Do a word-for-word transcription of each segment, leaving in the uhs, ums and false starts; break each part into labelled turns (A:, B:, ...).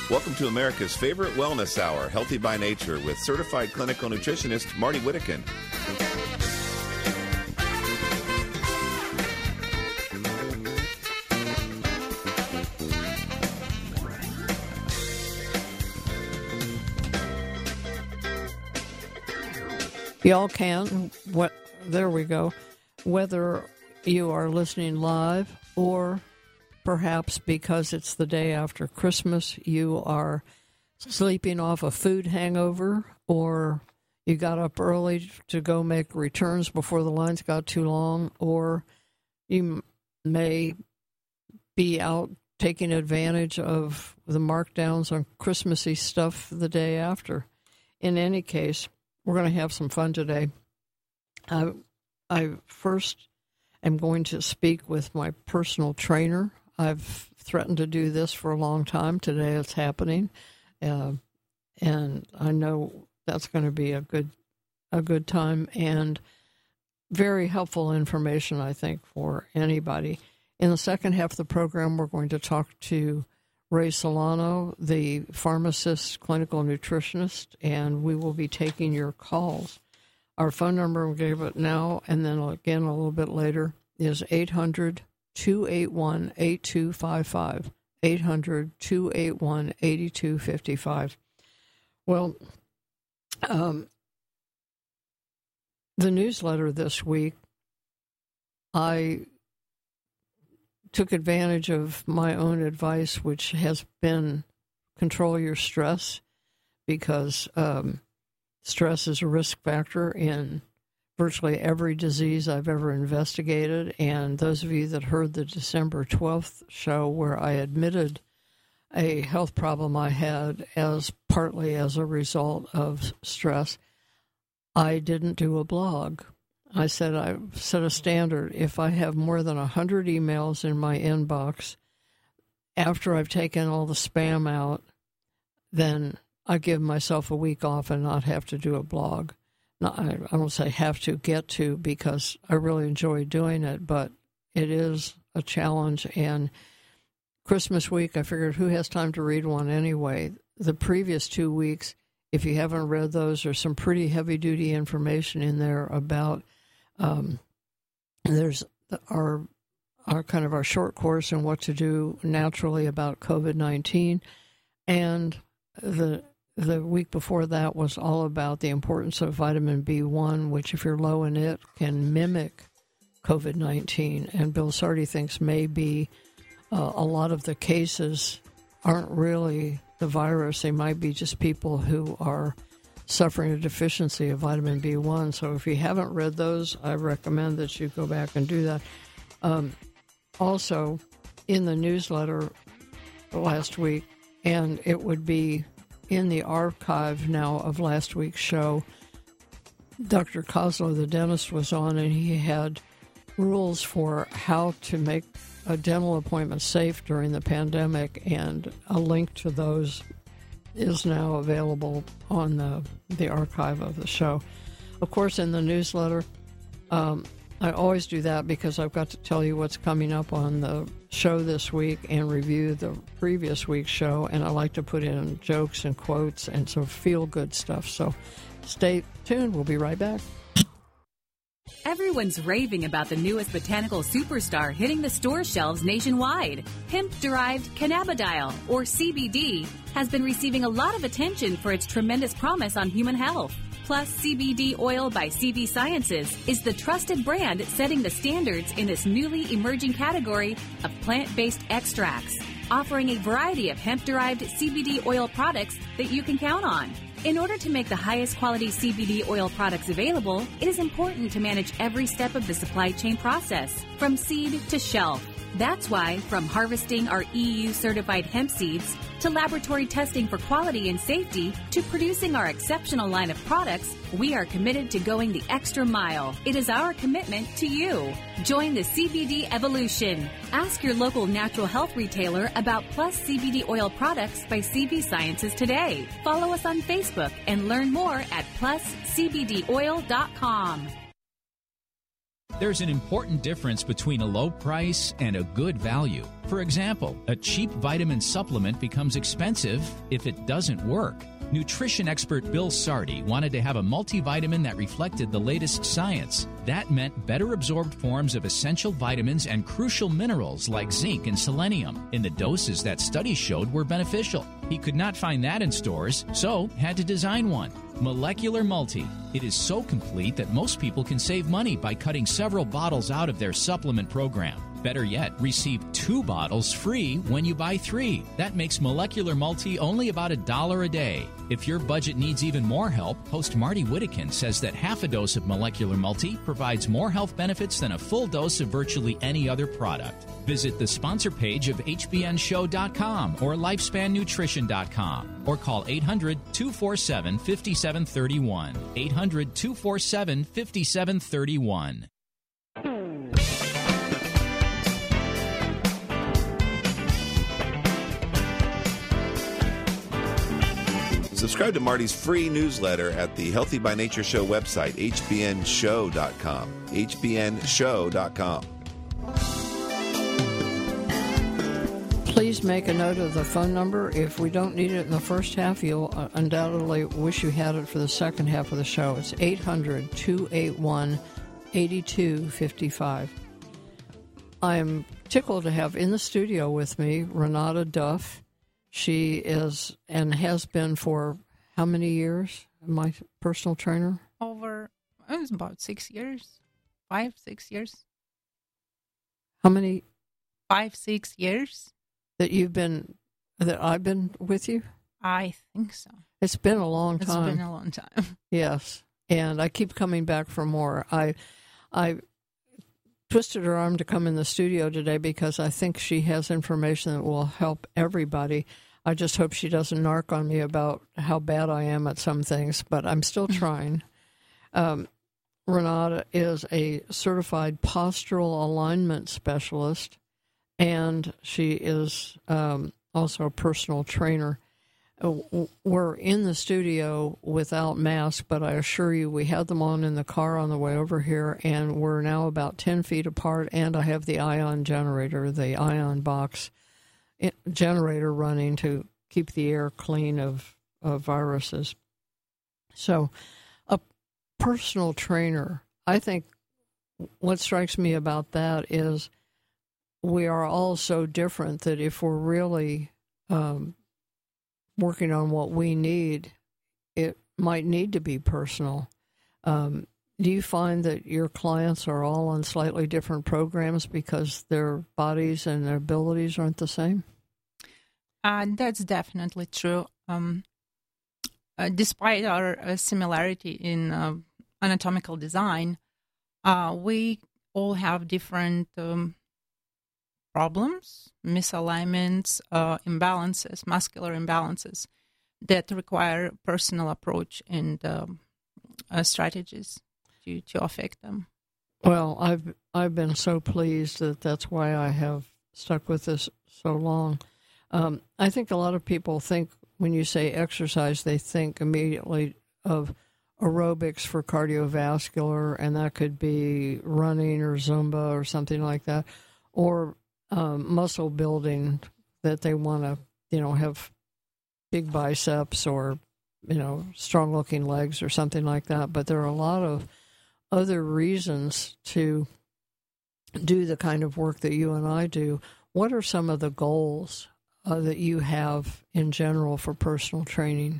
A: Welcome to America's favorite wellness hour, Healthy by Nature, with certified clinical nutritionist Marty Whittakin.
B: Y'all can, what, there we go, whether you are listening live or perhaps because it's the day after Christmas, you are sleeping off a food hangover, or you got up early to go make returns before the lines got too long, or you may be out taking advantage of the markdowns on Christmassy stuff the day after. In any case, we're going to have some fun today. I, I first am going to speak with my personal trainer. I've threatened to do this for a long time. Today it's happening, uh, and I know that's going to be a good, a good time and very helpful information, I think, for anybody. In the second half of the program, we're going to talk to Ray Solano, the pharmacist, clinical nutritionist, and we will be taking your calls. Our phone number, we gave it now, and then again a little bit later, is eight hundred, two eight one, eight two five five, eight hundred, two eight one, eight two five five. Well, um, the newsletter this week, I took advantage of my own advice, which has been control your stress, because um, stress is a risk factor in virtually every disease I've ever investigated. And those of you that heard the December twelfth show where I admitted a health problem I had as partly as a result of stress, I didn't do a blog. I said I set a standard. If I have more than one hundred emails in my inbox after I've taken all the spam out, then I give myself a week off and not have to do a blog. Not, I, I don't say have to, get to, because I really enjoy doing it, but it is a challenge. And Christmas week, I figured who has time to read one anyway? The previous two weeks, if you haven't read those, there's some pretty heavy-duty information in there about Um, there's our our kind of our short course on what to do naturally about COVID nineteen, and the the week before that was all about the importance of vitamin B one, which if you're low in it can mimic COVID nineteen. And Bill Sardi thinks maybe uh, a lot of the cases aren't really the virus; they might be just people who are suffering a deficiency of vitamin B one. So if you haven't read those, I recommend that you go back and do that. Um, also, in the newsletter last week, and it would be in the archive now of last week's show, Doctor Kozlow, the dentist, was on, and he had rules for how to make a dental appointment safe during the pandemic, and a link to those is now available on the, the archive of the show. Of course, in the newsletter, um, I always do that because I've got to tell you what's coming up on the show this week and review the previous week's show, and I like to put in jokes and quotes and some feel-good stuff. So stay tuned. We'll be right back.
C: Everyone's raving about the newest botanical superstar hitting the store shelves nationwide. Hemp-derived cannabidiol, or C B D, has been receiving a lot of attention for its tremendous promise on human health. Plus, C B D Oil by C V Sciences is the trusted brand setting the standards in this newly emerging category of plant-based extracts, offering a variety of hemp-derived C B D oil products that you can count on. In order to make the highest quality C B D oil products available, it is important to manage every step of the supply chain process, from seed to shelf. That's why, from harvesting our E U-certified hemp seeds, to laboratory testing for quality and safety, to producing our exceptional line of products, we are committed to going the extra mile. It is our commitment to you. Join the C B D evolution. Ask your local natural health retailer about Plus C B D oil products by C V Sciences today. Follow us on Facebook and learn more at plus c b d oil dot com.
D: There's an important difference between a low price and a good value. For example, a cheap vitamin supplement becomes expensive if it doesn't work. Nutrition expert Bill Sardi wanted to have a multivitamin that reflected the latest science. That meant better absorbed forms of essential vitamins and crucial minerals like zinc and selenium in the doses that studies showed were beneficial. He could not find that in stores, so had to design one. Molecular Multi. It is so complete that most people can save money by cutting several bottles out of their supplement program. Better yet, receive two bottles free when you buy three. That makes Molecular Multi only about a dollar a day. If your budget needs even more help, host Marty Whittekin says that half a dose of Molecular Multi provides more health benefits than a full dose of virtually any other product. Visit the sponsor page of H B N show dot com or lifespan nutrition dot com or call eight hundred, two four seven, five seven three one. eight hundred, two four seven, five seven three one.
A: Subscribe to Marty's free newsletter at the Healthy by Nature Show website, H B N show dot com. H B N show dot com.
B: Please make a note of the phone number. If we don't need it in the first half, you'll undoubtedly wish you had it for the second half of the show. It's eight hundred, two eight one, eight two five five. I am tickled to have in the studio with me Renata Duff. She is and has been for how many years, my personal trainer?
E: Over, it was about six years, five, six years.
B: How many?
E: Five, six years.
B: That you've been, that I've been with you?
E: I think so.
B: It's been a long time.
E: It's been a long time.
B: Yes, and I keep coming back for more. I, I twisted her arm to come in the studio today because I think she has information that will help everybody. I just hope she doesn't narc on me about how bad I am at some things, but I'm still trying. Um, Renata is a certified postural alignment specialist, and she is um, also a personal trainer. We're in the studio without masks, but I assure you we had them on in the car on the way over here, and we're now about ten feet apart, and I have the ion generator, the ion box generator running to keep the air clean of, of viruses. So a personal trainer, I think what strikes me about that is we are all so different that if we're really um, working on what we need, it might need to be personal. Um, do you find that your clients are all on slightly different programs because their bodies and their abilities aren't the same?
E: Uh, that's definitely true. Um, uh, despite our uh, similarity in uh, anatomical design, uh, we all have different um, problems, misalignments, uh, imbalances, muscular imbalances that require personal approach and um, uh, strategies to, to affect them.
B: Well, I've I've been so pleased that that's why I have stuck with this so long. Um, I think a lot of people think when you say exercise, they think immediately of aerobics for cardiovascular, and that could be running or Zumba or something like that, or um, muscle building that they want to, you know, have big biceps or, you know, strong-looking legs or something like that. But there are a lot of other reasons to do the kind of work that you and I do. What are some of the goals uh, that you have in general for personal training?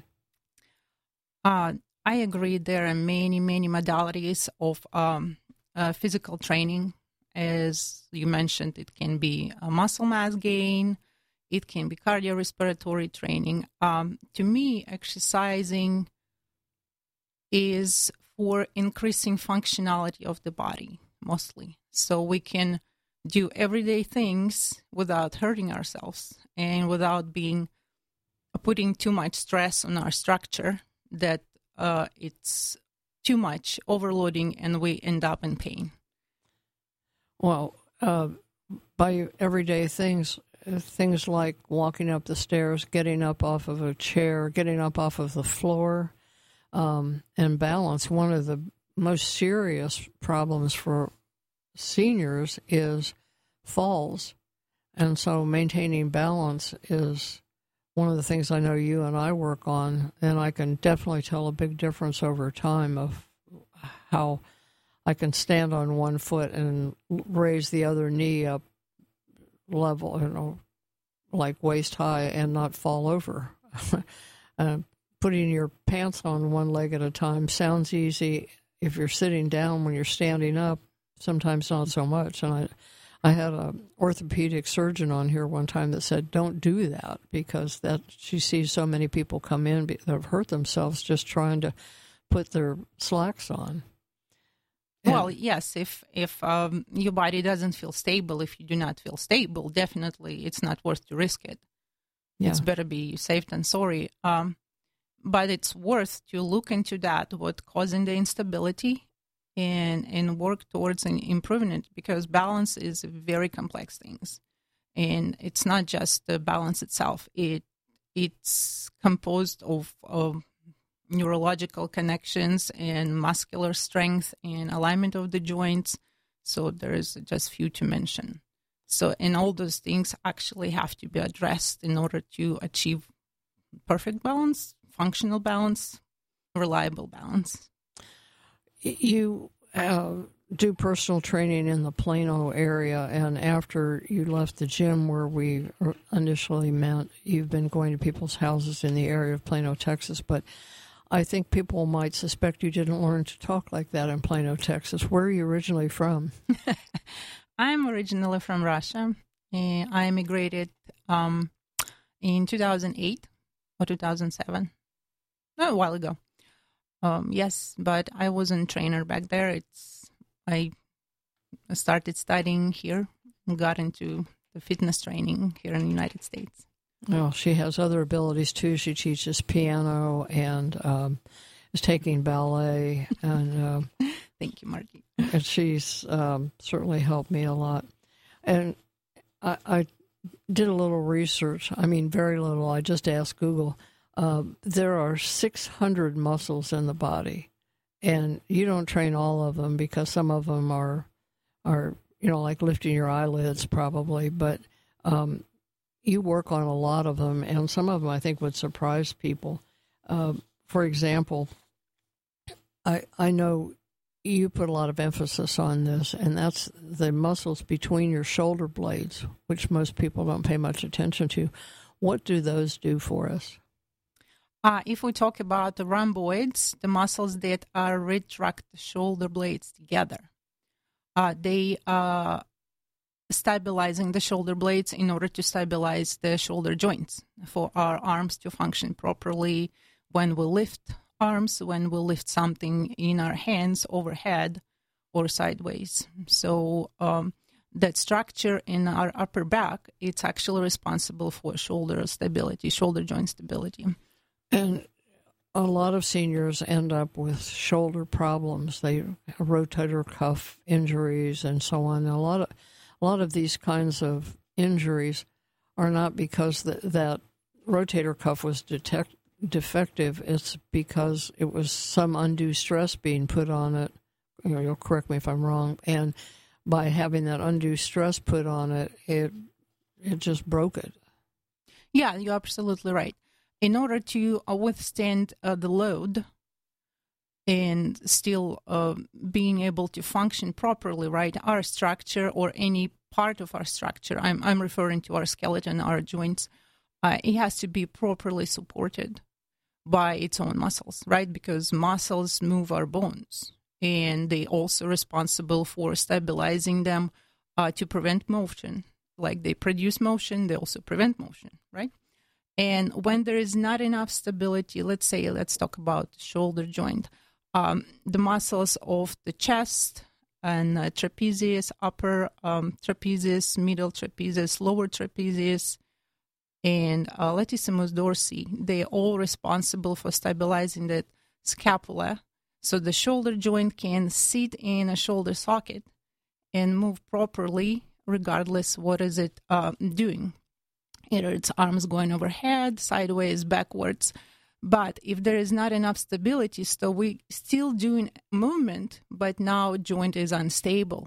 E: Uh, I agree. There are many, many modalities of um, uh, physical training. As you mentioned, it can be a muscle mass gain. It can be cardiorespiratory training. Um, to me, exercising is for increasing functionality of the body, mostly. So we can do everyday things without hurting ourselves and without being putting too much stress on our structure that uh, it's too much overloading and we end up in pain.
B: Well, uh, by everyday things, things like walking up the stairs, getting up off of a chair, getting up off of the floor, um, and balance. One of the most serious problems for seniors is falls. And so maintaining balance is one of the things I know you and I work on, and I can definitely tell a big difference over time of how I can stand on one foot and raise the other knee up level, you know, like waist high, and not fall over. uh, putting your pants on one leg at a time sounds easy. If you're sitting down, when you're standing up, sometimes not so much. And I, I had an orthopedic surgeon on here one time that said, don't do that, because that she sees so many people come in that have hurt themselves just trying to put their slacks on. And
E: well, yes, if if um, your body doesn't feel stable, if you do not feel stable, definitely it's not worth to risk it.
B: Yeah.
E: It's better be safe than sorry. Um, but it's worth to look into that, what's causing the instability, and and work towards an improving it, because balance is a very complex things, and it's not just the balance itself. It it's composed of, of neurological connections and muscular strength and alignment of the joints. So there is just few to mention. So, and all those things actually have to be addressed in order to achieve perfect balance, functional balance, reliable balance.
B: You uh, do personal training in the Plano area, and after you left the gym where we initially met, you've been going to people's houses in the area of Plano, Texas. But I think people might suspect you didn't learn to talk like that in Plano, Texas. Where are you originally from?
E: I'm originally from Russia. And I immigrated um, in two thousand eight or two thousand seven, a while ago. Um, yes, but I wasn't a trainer back there. It's I started studying here and got into the fitness training here in the United States.
B: Well, she has other abilities, too. She teaches piano and um, is taking ballet. and uh,
E: Thank you, Marty.
B: And she's um, certainly helped me a lot. And I, I did a little research. I mean, very little. I just asked Google. Uh, there are six hundred muscles in the body, and you don't train all of them because some of them are, are you know, like lifting your eyelids probably, but um, you work on a lot of them, and some of them I think would surprise people. Uh, for example, I I know you put a lot of emphasis on this, and that's the muscles between your shoulder blades, which most people don't pay much attention to. What do those do for us?
E: Uh, if we talk about the rhomboids, the muscles that are retract the shoulder blades together, uh, they are stabilizing the shoulder blades in order to stabilize the shoulder joints for our arms to function properly when we lift arms, when we lift something in our hands overhead or sideways. So um, that structure in our upper back, it's actually responsible for shoulder stability, shoulder joint stability.
B: And a lot of seniors end up with shoulder problems. They rotator cuff injuries and so on. A lot of a lot of these kinds of injuries are not because the, that rotator cuff was detect, defective. It's because it was some undue stress being put on it. You know, you'll correct me if I'm wrong. And by having that undue stress put on it, it it just broke it.
E: Yeah, you're absolutely right. In order to uh, withstand uh, the load and still uh, being able to function properly, right, our structure or any part of our structure, I'm, I'm referring to our skeleton, our joints, uh, it has to be properly supported by its own muscles, right, because muscles move our bones, and they also responsible for stabilizing them uh, to prevent motion. Like they produce motion, they also prevent motion, right? And when there is not enough stability, let's say, let's talk about the shoulder joint, um, the muscles of the chest and uh, trapezius, upper um, trapezius, middle trapezius, lower trapezius, and uh, latissimus dorsi, they're all responsible for stabilizing the scapula. So the shoulder joint can sit in a shoulder socket and move properly regardless what is it uh, doing. Either its arms going overhead, sideways, backwards. But if there is not enough stability, so we still doing movement, but now joint is unstable.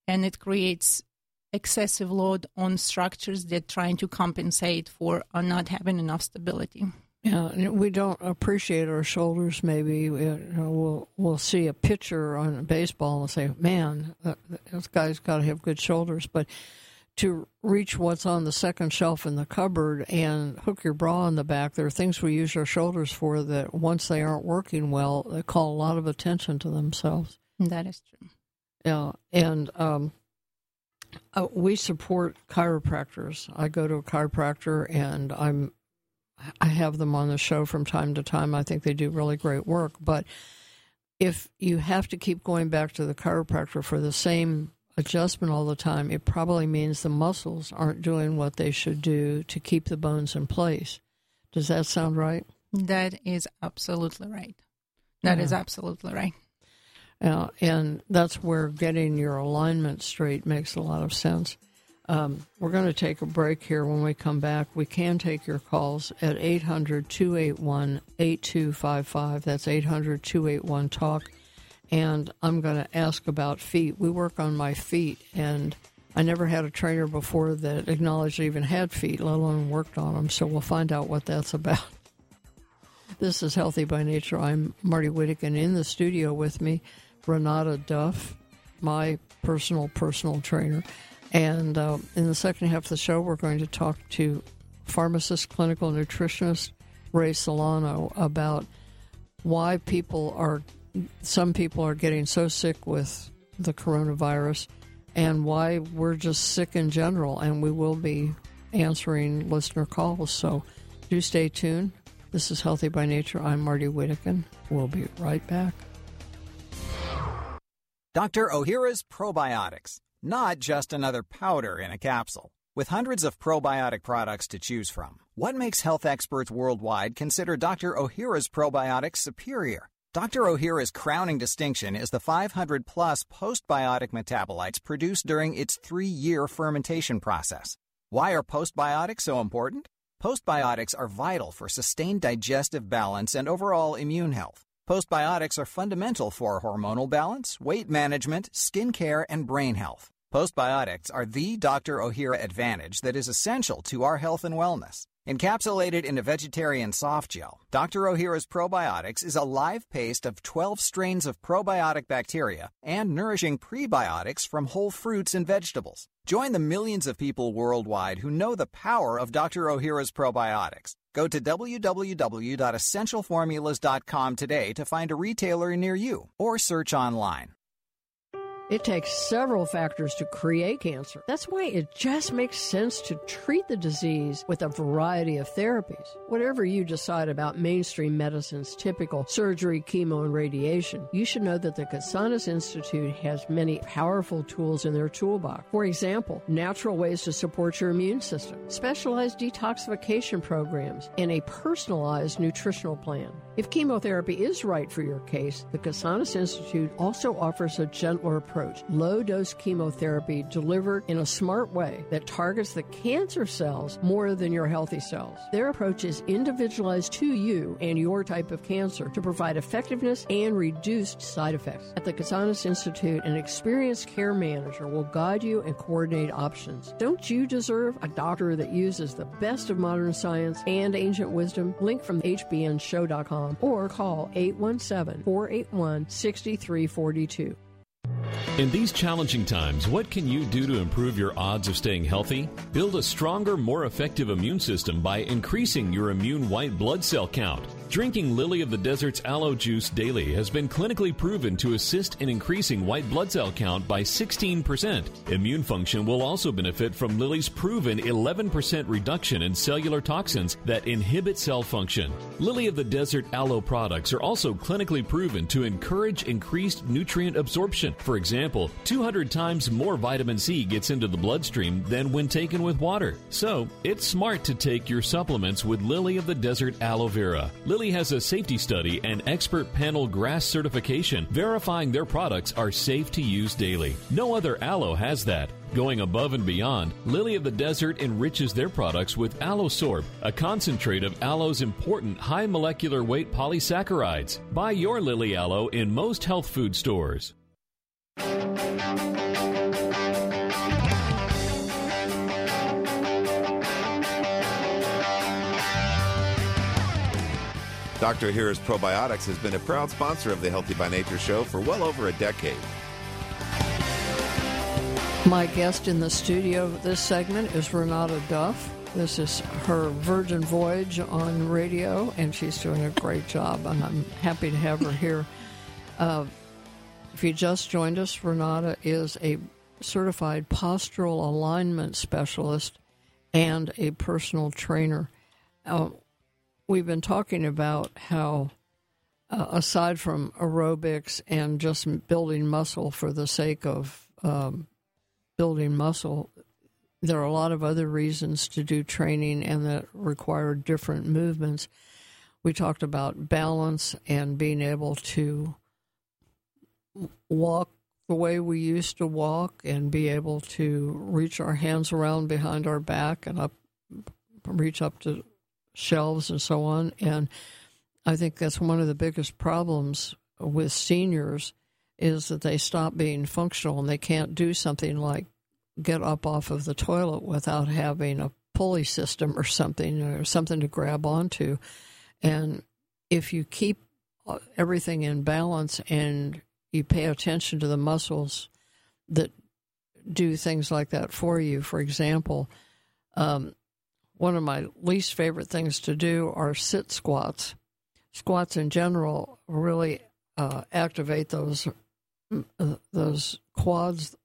E: and it creates excessive load on structures that trying to compensate for uh, not having enough stability.
B: Yeah, and we don't appreciate our shoulders. Maybe we, you know, we'll we'll see a pitcher on baseball and say, "Man, that, this guy's got to have good shoulders." But to reach what's on the second shelf in the cupboard and hook your bra in the back, there are things we use our shoulders for that once they aren't working well, they call a lot of attention to themselves.
E: That is true.
B: Yeah, and um, uh, we support chiropractors. I go to a chiropractor, and I'm I have them on the show from time to time. I think they do really great work. But if you have to keep going back to the chiropractor for the same adjustment all the time, it probably means the muscles aren't doing what they should do to keep the bones in place. Does that sound right?
E: That is absolutely right. That yeah. is absolutely right.
B: Uh, and that's where getting your alignment straight makes a lot of sense. Um, we're going to take a break here. When we come back, we can take your calls at eight hundred, two eight one, eight two five five. That's eight hundred, two eight one, talk. And I'm going to ask about feet. We work on my feet, and I never had a trainer before that acknowledged I even had feet, let alone worked on them. So we'll find out what that's about. This is Healthy by Nature. I'm Marty Whittekin. In the studio with me, Renata Duff, my personal, personal trainer. And uh, in the second half of the show, we're going to talk to pharmacist, clinical nutritionist Ray Solano about why people are, some people are getting so sick with the coronavirus and why we're just sick in general. And we will be answering listener calls. So do stay tuned. This is Healthy by Nature. I'm Marty Whittekin. We'll be right back.
F: Doctor Ohhira's Probiotics. Not just another powder in a capsule. With hundreds of probiotic products to choose from, what makes health experts worldwide consider Doctor Ohhira's Probiotics superior? Doctor Ohhira's crowning distinction is the five hundred plus postbiotic metabolites produced during its three-year fermentation process. Why are postbiotics so important? Postbiotics are vital for sustained digestive balance and overall immune health. Postbiotics are fundamental for hormonal balance, weight management, skin care, and brain health. Postbiotics are the Doctor Ohhira advantage that is essential to our health and wellness. Encapsulated in a vegetarian soft gel, Doctor Ohhira's Probiotics is a live paste of twelve strains of probiotic bacteria and nourishing prebiotics from whole fruits and vegetables. Join the millions of people worldwide who know the power of Doctor Ohhira's Probiotics. Go to w w w dot essential formulas dot com today to find a retailer near you or search online.
B: It takes several factors to create cancer. That's why it just makes sense to treat the disease with a variety of therapies. Whatever you decide about mainstream medicine's typical surgery, chemo, and radiation, you should know that the Casanas Institute has many powerful tools in their toolbox. For example, natural ways to support your immune system, specialized detoxification programs, and a personalized nutritional plan. If chemotherapy is right for your case, the Casanas Institute also offers a gentler approach, low-dose chemotherapy delivered in a smart way that targets the cancer cells more than your healthy cells. Their approach is individualized to you and your type of cancer to provide effectiveness and reduced side effects. At the Casanas Institute, an experienced care manager will guide you and coordinate options. Don't you deserve a doctor that uses the best of modern science and ancient wisdom? Link from H B N show dot com or call eight one seven, four eight one, six three four two.
G: In these challenging times, what can you do to improve your odds of staying healthy? Build a stronger, more effective immune system by increasing your immune white blood cell count. Drinking Lily of the Desert's aloe juice daily has been clinically proven to assist in increasing white blood cell count by sixteen percent. Immune function will also benefit from Lily's proven eleven percent reduction in cellular toxins that inhibit cell function. Lily of the Desert aloe products are also clinically proven to encourage increased nutrient absorption. For example, two hundred times more vitamin C gets into the bloodstream than when taken with water. So, it's smart to take your supplements with Lily of the Desert aloe vera. Lily has a safety study and expert panel GRAS certification verifying their products are safe to use daily. No other aloe has that. Going above and beyond, Lily of the Desert enriches their products with AlloSorb, a concentrate of aloe's important high molecular weight polysaccharides. Buy your Lily Aloe in most health food stores.
A: Doctor Ohhira's Probiotics has been a proud sponsor of the Healthy by Nature show for well over a decade.
B: My guest in the studio this segment is Renata Duff. This is her Virgin Voyage on radio, and she's doing a great job, and I'm happy to have her here. Uh, if you just joined us, Renata is a certified postural alignment specialist and a personal trainer. Uh, we've been talking about how, uh, aside from aerobics and just building muscle for the sake of um, building muscle, there are a lot of other reasons to do training and that require different movements. We talked about balance and being able to walk the way we used to walk and be able to reach our hands around behind our back and up, reach up to shelves and so on. And I think that's one of the biggest problems with seniors is that they stop being functional and they can't do something like get up off of the toilet without having a pulley system or something or something to grab onto. And if you keep everything in balance and you pay attention to the muscles that do things like that for you, for example, um, one of my least favorite things to do are sit squats. Squats in general really uh, activate those uh, those quads,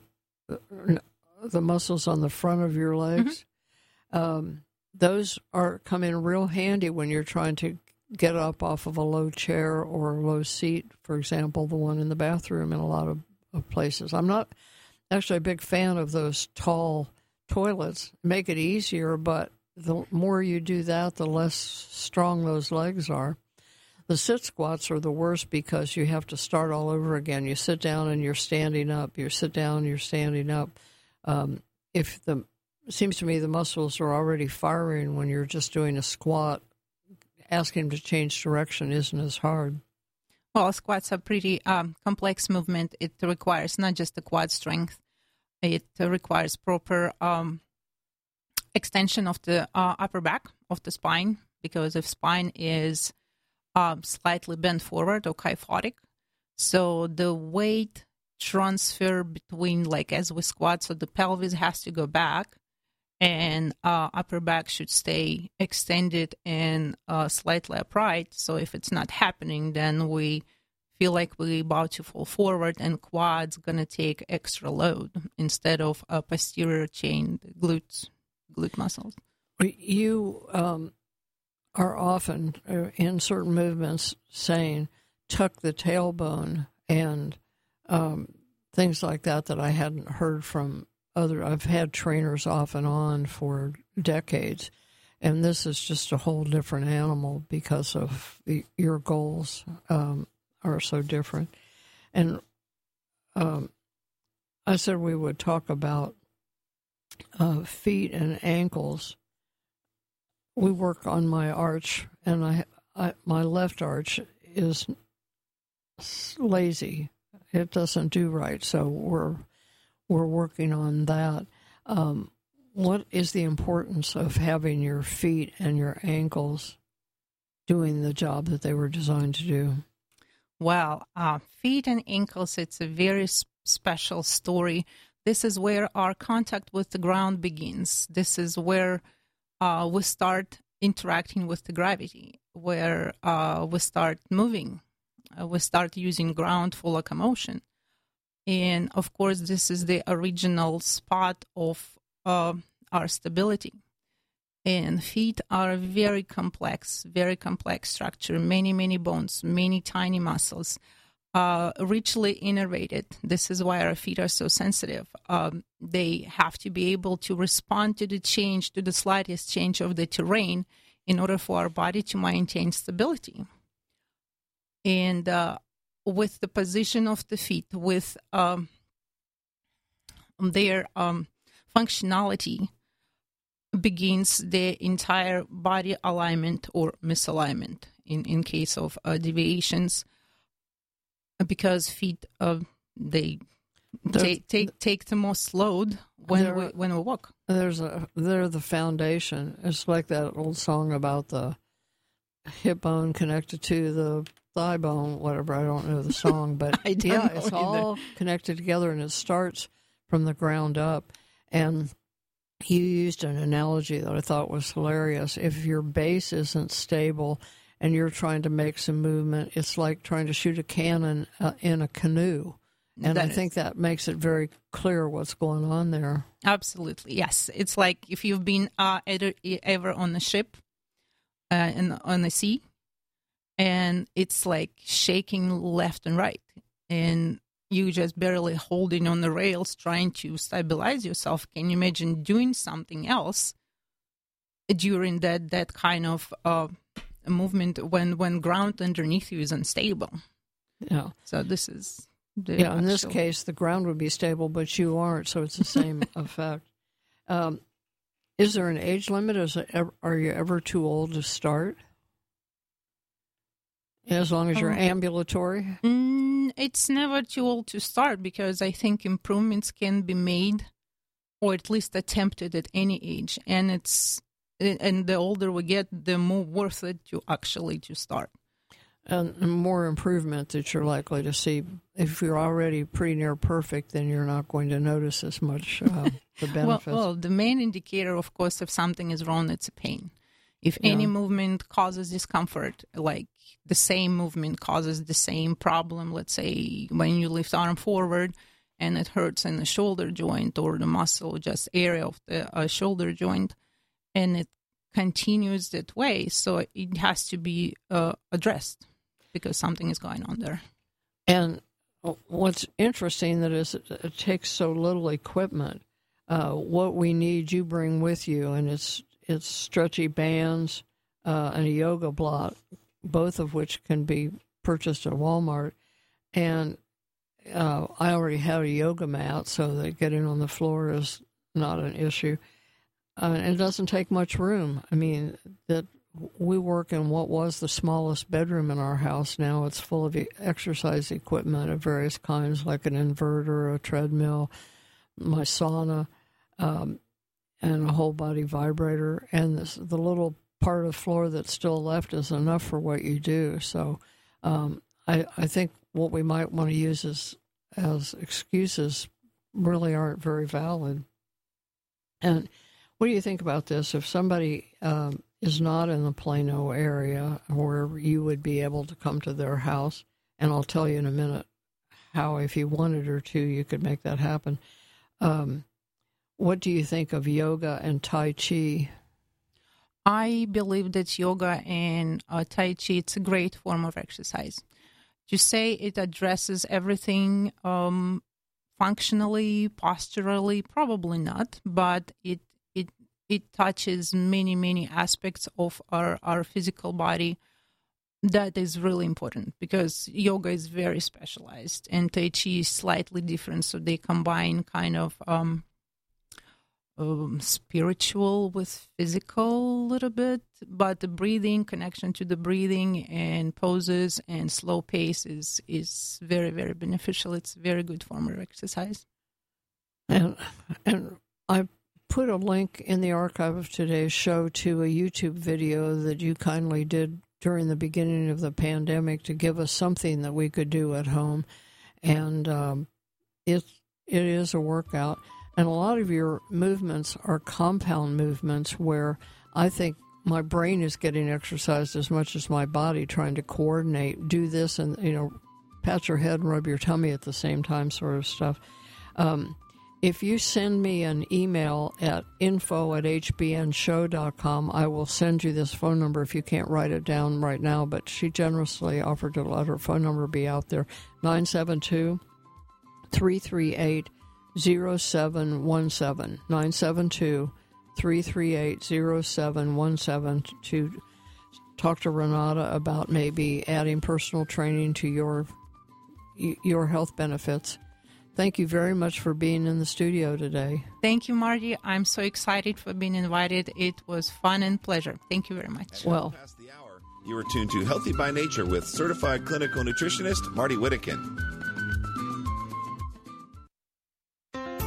B: the muscles on the front of your legs. Mm-hmm. Um, those are come in real handy when you're trying to get up off of a low chair or a low seat, for example, the one in the bathroom in a lot of, of places. I'm not actually a big fan of those tall toilets. Make it easier, but the more you do that, the less strong those legs are. The sit squats are the worst because you have to start all over again. You sit down and you're standing up. You sit down, you're standing up. Um, if the it seems to me the muscles are already firing when you're just doing a squat, asking them to change direction isn't as hard.
E: Well, squats are pretty um, complex movement. It requires not just the quad strength. It requires proper um, extension of the uh, upper back of the spine, because if spine is uh, slightly bent forward or kyphotic, so the weight transfer between, like as we squat, so the pelvis has to go back and uh, upper back should stay extended and uh, slightly upright. So if it's not happening, then we feel like we're about to fall forward and quads going to take extra load instead of a posterior chain glutes, glute muscles.
B: You um, are often uh, in certain movements saying tuck the tailbone and um, things like that that I hadn't heard from other. I've had trainers off and on for decades, and this is just a whole different animal because of the, your goals um, are so different. And um, I said we would talk about uh, feet and ankles. We work on my arch, and I, I my left arch is lazy. It doesn't do right, so we're we're working on that. Um, what is the importance of having your feet and your ankles doing the job that they were designed to do?
E: Well, uh, feet and ankles, it's a very sp- special story. This is where our contact with the ground begins. This is where uh, we start interacting with the gravity, where uh, we start moving. Uh, we start using ground for locomotion. And, of course, this is the original spot of uh, our stability. And feet are a very complex, very complex structure, many, many bones, many tiny muscles, uh, richly innervated. This is why our feet are so sensitive. Um, they have to be able to respond to the change, to the slightest change of the terrain in order for our body to maintain stability. And uh, with the position of the feet, with um, their um, functionality, begins the entire body alignment or misalignment in, in case of uh, deviations, because feet uh, they take take take the most load when we when we walk.
B: There's a they're the foundation. It's like that old song about the hip bone connected to the thigh bone, whatever. I don't know the song, but
E: I don't
B: yeah,
E: know
B: it's
E: either.
B: all connected together, and it starts from the ground up. And you used an analogy that I thought was hilarious. If your base isn't stable and you're trying to make some movement, it's like trying to shoot a cannon uh, in a canoe. And
E: That
B: I think
E: is-
B: that makes it very clear what's going on there.
E: Absolutely, yes. It's like if you've been uh, ever, ever on a ship uh, in, on the sea, and it's like shaking left and right, and you just barely holding on the rails trying to stabilize yourself. Can you imagine doing something else during that that kind of uh, movement when, when ground underneath you is unstable?
B: Yeah.
E: So this is... The
B: Yeah, in this
E: actual-
B: case, the ground would be stable, but you aren't, so it's the same effect. Um, is there an age limit? Is it ever, are you ever too old to start? As long as you're
E: Um,
B: ambulatory?
E: Mm, it's never too old to start because I think improvements can be made or at least attempted at any age. And it's and the older we get, the more worth it to actually to start.
B: And the more improvement that you're likely to see. If you're already pretty near perfect, then you're not going to notice as much uh, the
E: Well,
B: benefits.
E: well, the main indicator, of course, if something is wrong, it's a pain. If any
B: Yeah.
E: movement causes discomfort, like the same movement causes the same problem, let's say when you lift arm forward and it hurts in the shoulder joint or the muscle just area of the uh, shoulder joint, and it continues that way, so it has to be uh, addressed because something is going on there.
B: And what's interesting that is it, it takes so little equipment. Uh, what we need, you bring with you, and it's it's stretchy bands uh, and a yoga block, both of which can be purchased at Walmart. And uh, I already had a yoga mat, so that getting on the floor is not an issue. Uh, and it doesn't take much room. I mean, that we work in what was the smallest bedroom in our house. Now it's full of e- exercise equipment of various kinds, like an inverter, a treadmill, my sauna, um, and a whole body vibrator. And this, the little part of the floor that's still left is enough for what you do. So um, I, I think what we might want to use as, as excuses really aren't very valid. And what do you think about this? If somebody um, is not in the Plano area where you would be able to come to their house, and I'll tell you in a minute how, if you wanted or to, you could make that happen. Um, what do you think of yoga and Tai Chi?
E: I believe that yoga and uh, Tai Chi, it's a great form of exercise. To say it addresses everything um, functionally, posturally, probably not, but it it it touches many, many aspects of our, our physical body. That is really important because yoga is very specialized and Tai Chi is slightly different. So they combine kind of um, um, spiritual with physical a little bit, but the breathing, connection to the breathing and poses and slow pace is, is very, very beneficial. It's a very good form of exercise.
B: And and I put a link in the archive of today's show to a YouTube video that you kindly did during the beginning of the pandemic to give us something that we could do at home. And um, it, it is a workout. And a lot of your movements are compound movements where I think my brain is getting exercised as much as my body, trying to coordinate, do this and, you know, pat your head and rub your tummy at the same time sort of stuff. Um, if you send me an email at info at h b n show dot com, I will send you this phone number if you can't write it down right now, but she generously offered to let her phone number be out there, nine seven two, three three eight, zero seven one seven, nine seven two, three three eight, zero seven one seven, to talk to Renata about maybe adding personal training to your your health benefits. Thank you very much for being in the studio today.
E: Thank you, Marty. I'm so excited for being invited. It was fun and pleasure. Thank you very much.
B: Well,
A: Past the hour, you are tuned to Healthy by Nature with certified clinical nutritionist Marty Whittekin.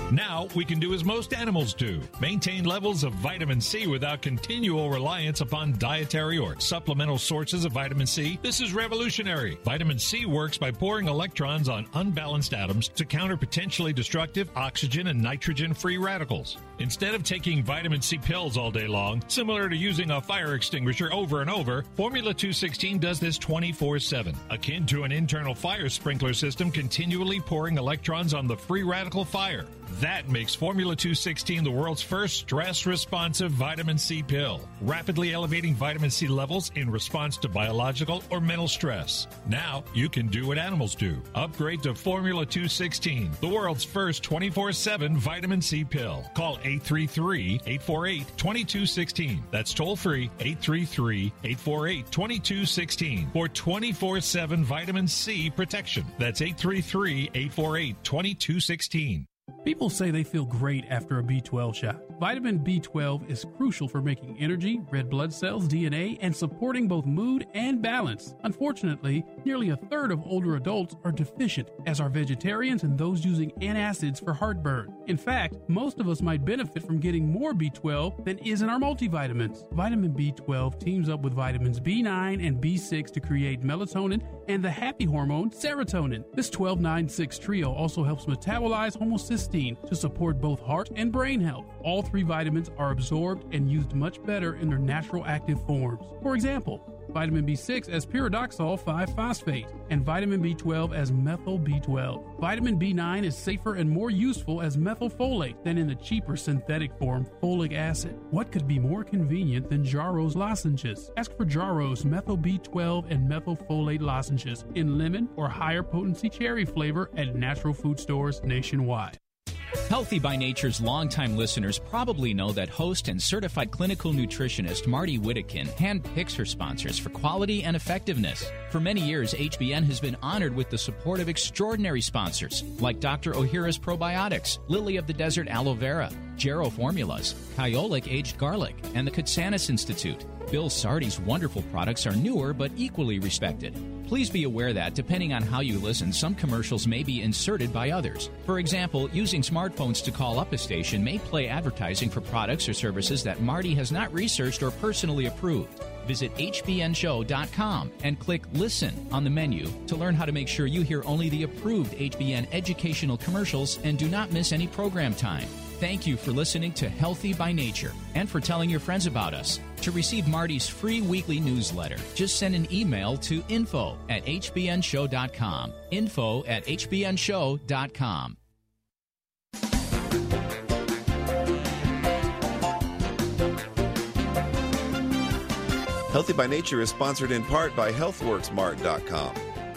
H: Now we can do as most animals do, maintain levels of vitamin C without continual reliance upon dietary or supplemental sources of vitamin C. This is revolutionary. Vitamin C works by pouring electrons on unbalanced atoms to counter potentially destructive oxygen and nitrogen free radicals. Instead of taking vitamin C pills all day long, similar to using a fire extinguisher over and over, Formula two sixteen does this twenty-four seven, akin to an internal fire sprinkler system continually pouring electrons on the free radical fire. That makes Formula two sixteen the world's first stress-responsive vitamin C pill, rapidly elevating vitamin C levels in response to biological or mental stress. Now, you can do what animals do. Upgrade to Formula two sixteen, the world's first twenty-four seven vitamin C pill. Call eight three three, eight four eight, two two one six. That's toll-free, eight three three, eight four eight, two two one six for twenty-four seven vitamin C protection. That's eight three three, eight four eight, two two one six.
I: People say they feel great after a B twelve shot. Vitamin B twelve is crucial for making energy, red blood cells, D N A, and supporting both mood and balance. Unfortunately, nearly a third of older adults are deficient, as are vegetarians and those using antacids for heartburn. In fact, most of us might benefit from getting more B twelve than is in our multivitamins. Vitamin B twelve teams up with vitamins B nine and B six to create melatonin and the happy hormone, serotonin. This twelve nine six trio also helps metabolize homocysteine to support both heart and brain health. All three vitamins are absorbed and used much better in their natural active forms. For example, vitamin B six as pyridoxal five phosphate, and vitamin B twelve as methyl B twelve. Vitamin B nine is safer and more useful as methylfolate than in the cheaper synthetic form, folic acid. What could be more convenient than Jarro's lozenges? Ask for Jarro's methyl B twelve and methylfolate lozenges in lemon or higher potency cherry flavor at natural food stores nationwide.
D: Healthy by Nature's longtime listeners probably know that host and certified clinical nutritionist Marty Whittakin handpicks her sponsors for quality and effectiveness. For many years, H B N has been honored with the support of extraordinary sponsors like Doctor Ohhira's Probiotics, Lily of the Desert Aloe Vera, Jarrow Formulas, Kyolic Aged Garlic, and the Kutsanis Institute. Bill Sardi's wonderful products are newer but equally respected. Please be aware that, depending on how you listen, some commercials may be inserted by others. For example, using smartphones to call up a station may play advertising for products or services that Marty has not researched or personally approved. Visit H B N show dot com and click Listen on the menu to learn how to make sure you hear only the approved H B N educational commercials and do not miss any program time. Thank you for listening to Healthy by Nature and for telling your friends about us. To receive Marty's free weekly newsletter, just send an email to info at H B N show dot com. Info at H B N show dot com.
A: Healthy by Nature is sponsored in part by health works mart dot com.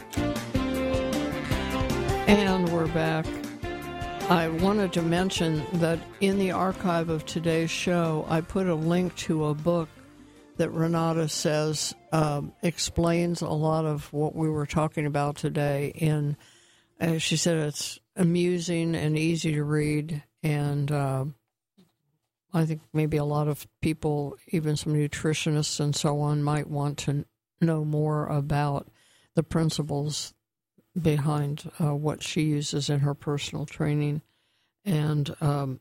B: And we're back. I wanted to mention that in the archive of today's show, I put a link to a book that Renata says um, explains a lot of what we were talking about today. And uh, she said it's amusing and easy to read, and uh, I think maybe a lot of people, even some nutritionists and so on, might want to know more about the principles behind uh, what she uses in her personal training. And um,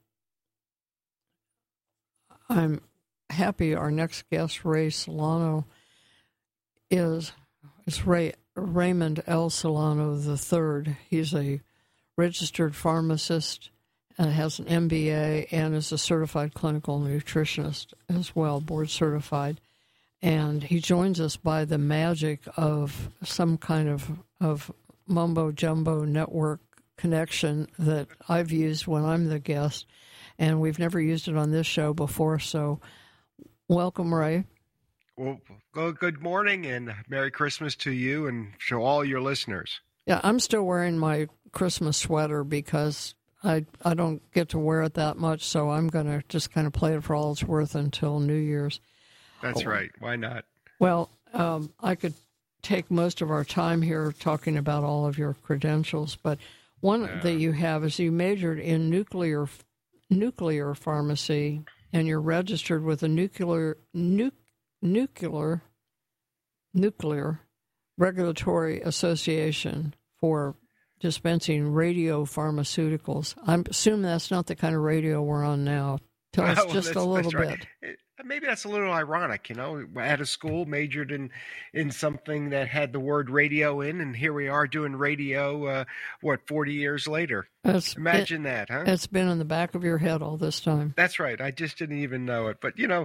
B: I'm happy our next guest, Ray Solano, is, is Ray, Raymond L. Solano the third. He's a registered pharmacist and has an M B A and is a certified clinical nutritionist as well, board certified. And he joins us by the magic of some kind of, of mumbo-jumbo network connection that I've used when I'm the guest, and we've never used it on this show before, so welcome, Ray.
J: Well, good morning and Merry Christmas to you and to all your listeners.
B: Yeah, I'm still wearing my Christmas sweater because I I don't get to wear it that much, so I'm going to just kind of play it for all it's worth until New Year's.
J: That's oh. right. Why not?
B: Well, um, I could take most of our time here talking about all of your credentials, but one yeah. that you have is you majored in nuclear nuclear pharmacy, and you're registered with a nuclear nu- nuclear nuclear regulatory association for dispensing radio pharmaceuticals. I assume that's not the kind of radio we're on now. Tell us
J: Well,
B: just a
J: that's-
B: little
J: that's right.
B: bit.
J: It- Maybe that's a little ironic, you know. Out of school, majored in in something that had the word radio in, and here we are doing radio. Uh, what, forty years later?
B: It's,
J: Imagine
B: it,
J: that, huh?
B: It's been in the back of your head all this time.
J: That's right. I just didn't even know it. But you know,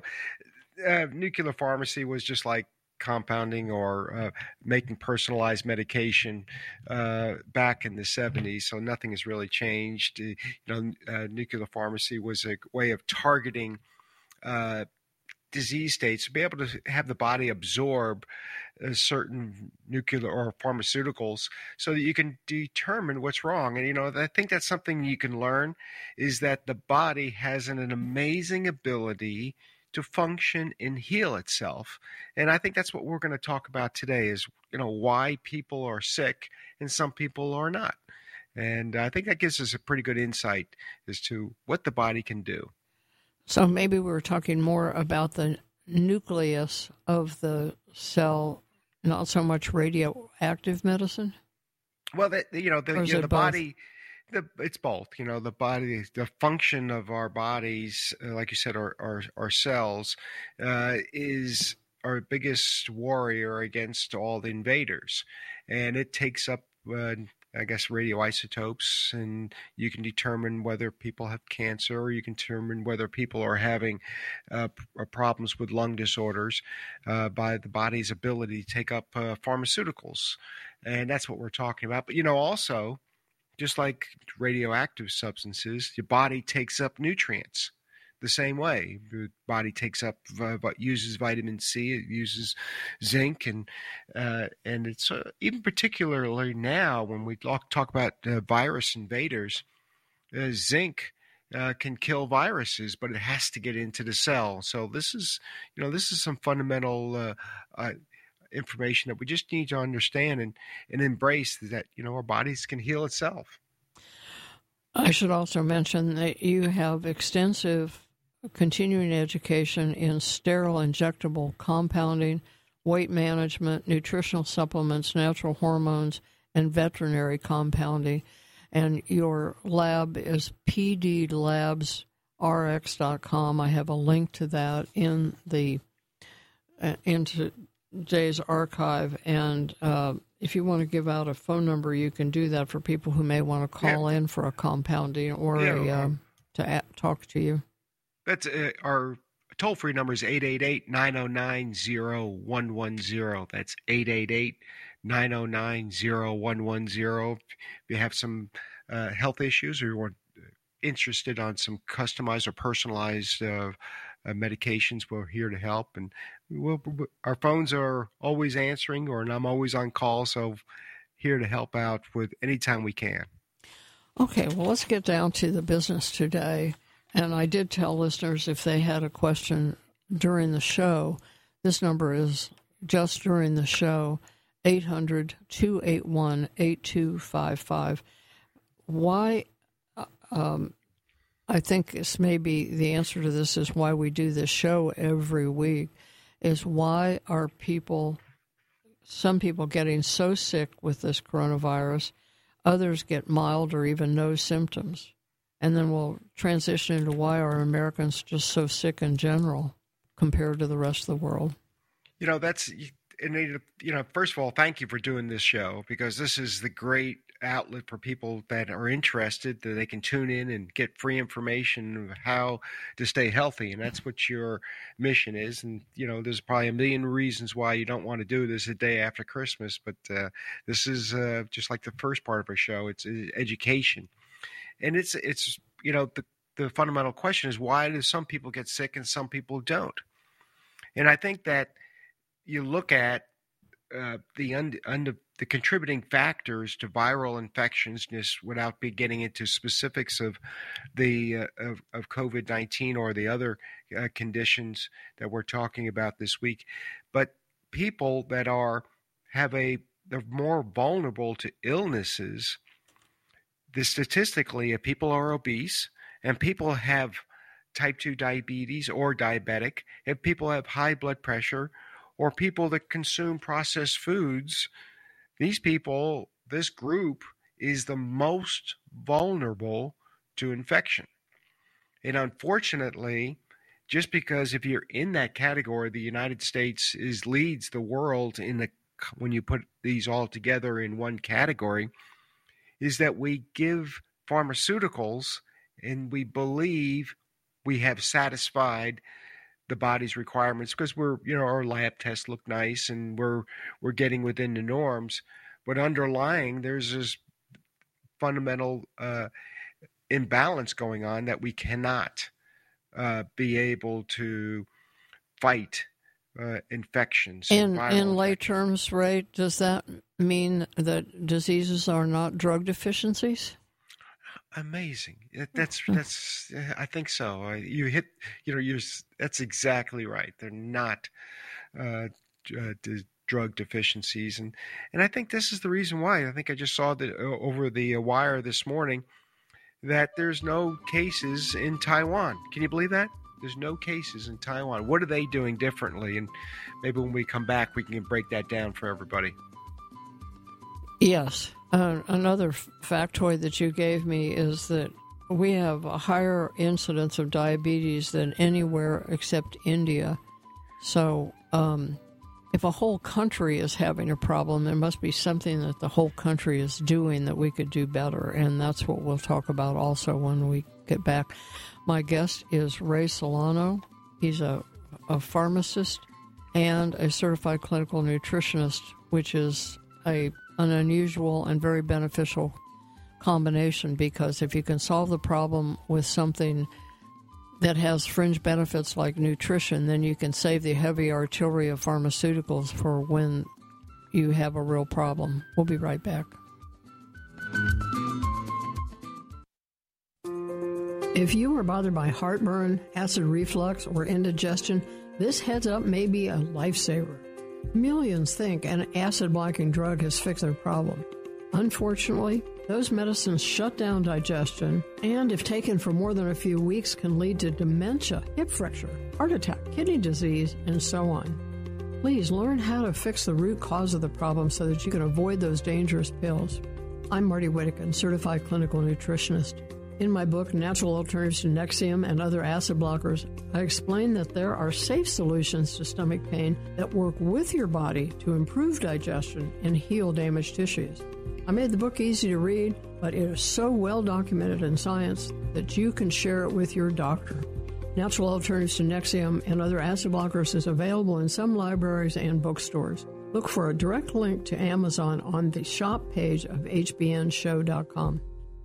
J: uh, nuclear pharmacy was just like compounding or uh, making personalized medication uh, back in the seventies. So nothing has really changed. Uh, you know, uh, nuclear pharmacy was a way of targeting uh, disease states to be able to have the body absorb uh, certain nuclear or pharmaceuticals so that you can determine what's wrong. And, you know, I think that's something you can learn, is that the body has an, an amazing ability to function and heal itself. And I think that's what we're going to talk about today is, you know, why people are sick and some people are not. And I think that gives us a pretty good insight as to what the body can do.
B: So maybe we were talking more about the nucleus of the cell, not so much radioactive medicine?
J: Well, the, you know, the,
B: Or is
J: you know,
B: it
J: the
B: both?
J: body, the, it's both. You know, the body, the function of our bodies, uh, like you said, our, our, our cells, uh, is our biggest warrior against all the invaders. And it takes up, uh, I guess, radioisotopes, and you can determine whether people have cancer, or you can determine whether people are having uh, p- problems with lung disorders uh, by the body's ability to take up uh, pharmaceuticals. And that's what we're talking about. But, you know, also, just like radioactive substances, your body takes up nutrients the same way. The body takes up, uh, what uses vitamin C, it uses zinc, and uh, and it's uh, even particularly now when we talk, talk about uh, virus invaders, uh, zinc uh, can kill viruses, but it has to get into the cell. So this is, you know, this is some fundamental uh, uh, information that we just need to understand and, and embrace, that, you know, our bodies can heal itself.
B: I should also mention that you have extensive continuing education in sterile injectable compounding, weight management, nutritional supplements, natural hormones, and veterinary compounding. And your lab is p d labs r x dot com. I have a link to that in the uh, into today's archive. And uh, if you want to give out a phone number, you can do that for people who may want to call
J: Yeah.
B: in for a compounding or
J: Yeah,
B: a,
J: uh,
B: um, to a- talk to you.
J: That's uh, our toll-free number is eight eight eight, nine oh nine, oh one one oh. That's eight eight eight, nine oh nine, oh one one oh. If you have some uh, health issues, or you're interested on some customized or personalized uh, uh, medications, we're here to help. And we'll, our phones are always answering, or and I'm always on call, so here to help out with anytime we can.
B: Okay, well, let's get down to the business today. And I did tell listeners if they had a question during the show, this number is just during the show, eight hundred, two eight one, eight two five five. Why, um, I think this may be the answer to this is why we do this show every week, is why are people, some people getting so sick with this coronavirus, others get mild or even no symptoms. And then we'll transition into why are Americans just so sick in general compared to the rest of the world.
J: You know, that's, you know, first of all, thank you for doing this show, because this is the great outlet for people that are interested, that they can tune in and get free information of how to stay healthy. And that's what your mission is. And, you know, there's probably a million reasons why you don't want to do this a day after Christmas, but uh, this is uh, just like the first part of our show. It's uh, education. And it's, it's you know, the, the fundamental question is, why do some people get sick and some people don't? And I think that you look at uh, the un, under, the contributing factors to viral infections, just without be getting into specifics of the uh, of, of COVID nineteen or the other uh, conditions that we're talking about this week. But people that are have a they're more vulnerable to illnesses. The statistically, if people are obese and people have type two diabetes or diabetic, if people have high blood pressure, or people that consume processed foods, these people, this group is the most vulnerable to infection. And unfortunately, just because if you're in that category, the United States is leads the world in the when you put these all together in one category, is that we give pharmaceuticals and we believe we have satisfied the body's requirements because we're, you know, our lab tests look nice and we're we're getting within the norms, but underlying there's this fundamental uh, imbalance going on that we cannot uh, be able to fight uh, infections.
B: In in lay terms, Ray, does that mean that diseases are not drug deficiencies?
J: Amazing. That's that's. I think so. You hit. You know. You. That's exactly right. They're not uh, uh, drug deficiencies, and and I think this is the reason why. I think I just saw that over the wire this morning that there's no cases in Taiwan. Can you believe that? There's no cases in Taiwan. What are they doing differently? And maybe when we come back, we can break that down for everybody.
B: Yes. Uh, another f- factoid that you gave me is that we have a higher incidence of diabetes than anywhere except India. So um, if a whole country is having a problem, there must be something that the whole country is doing that we could do better. And that's what we'll talk about also when we get back. My guest is Ray Solano. He's a, a pharmacist and a certified clinical nutritionist, which is a an unusual and very beneficial combination, because if you can solve the problem with something that has fringe benefits like nutrition, then you can save the heavy artillery of pharmaceuticals for when you have a real problem. We'll be right back. If you are bothered by heartburn, acid reflux, or indigestion, this heads up may be a lifesaver. Millions think an acid-blocking drug has fixed their problem. Unfortunately, those medicines shut down digestion and, if taken for more than a few weeks, can lead to dementia, hip fracture, heart attack, kidney disease, and so on. Please learn how to fix the root cause of the problem so that you can avoid those dangerous pills. I'm Marty Whittakin, certified clinical nutritionist. In my book, Natural Alternatives to Nexium and Other Acid Blockers, I explain that there are safe solutions to stomach pain that work with your body to improve digestion and heal damaged tissues. I made the book easy to read, but it is so well documented in science that you can share it with your doctor. Natural Alternatives to Nexium and Other Acid Blockers is available in some libraries and bookstores. Look for a direct link to Amazon on the shop page of H B N show dot com.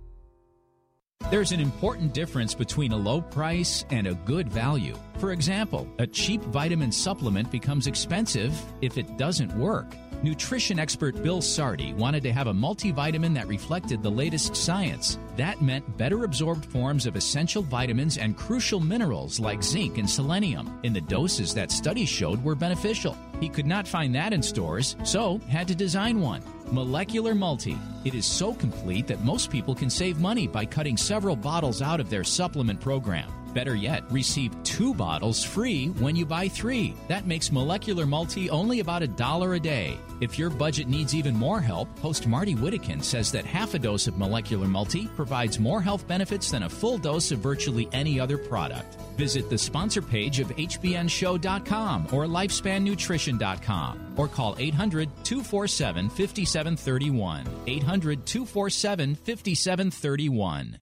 D: There's an important difference between a low price and a good value. For example, a cheap vitamin supplement becomes expensive if it doesn't work. Nutrition expert Bill Sardi wanted to have a multivitamin that reflected the latest science. That meant better absorbed forms of essential vitamins and crucial minerals like zinc and selenium in the doses that studies showed were beneficial. He could not find that in stores, so had to design one. Molecular Multi. It is so complete that most people can save money by cutting several bottles out of their supplement program. Better yet, receive two bottles free when you buy three. That makes Molecular Multi only about a dollar a day. If your budget needs even more help, host Marty Whittakin says that half a dose of Molecular Multi provides more health benefits than a full dose of virtually any other product. Visit the sponsor page of H B N show dot com or lifespan nutrition dot com or call eight hundred, two four seven, five seven three one. eight hundred, two four seven, five seven three one.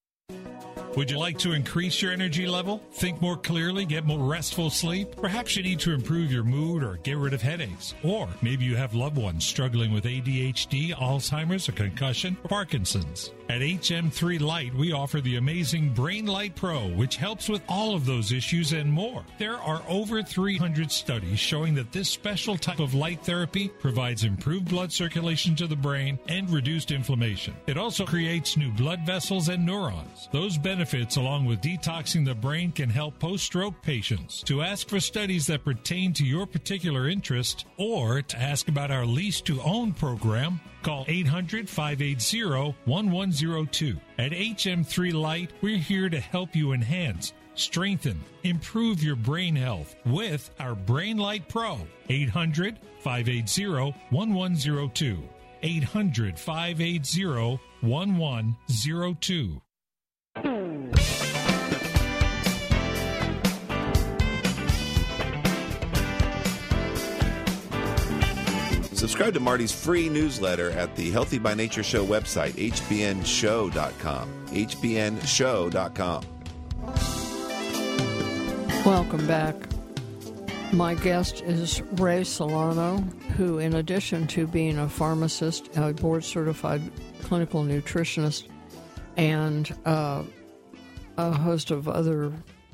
H: Would you like to increase your energy level? Think more clearly, get more restful sleep? Perhaps you need to improve your mood or get rid of headaches. Or maybe you have loved ones struggling with A D H D, Alzheimer's, a concussion, or Parkinson's. At H M three Light, we offer the amazing Brain Light Pro, which helps with all of those issues and more. There are over three hundred studies showing that this special type of light therapy provides improved blood circulation to the brain and reduced inflammation. It also creates new blood vessels and neurons. Those benefits, along with detoxing the brain, can help post-stroke patients. To ask for studies that pertain to your particular interest or to ask about our lease-to-own program, call eight hundred, five eight zero, one one zero two. At H M three Light, we're here to help you enhance, strengthen, improve your brain health with our Brain Light Pro. eight hundred, five eight zero, one one zero two. eight hundred, five eight zero, one one zero two.
A: Subscribe to Marty's free newsletter at the Healthy by Nature Show website, H B N show dot com. H B N show dot com.
B: Welcome back. My guest is Ray Solano, who, in addition to being a pharmacist, a board-certified clinical nutritionist, and uh, a host of other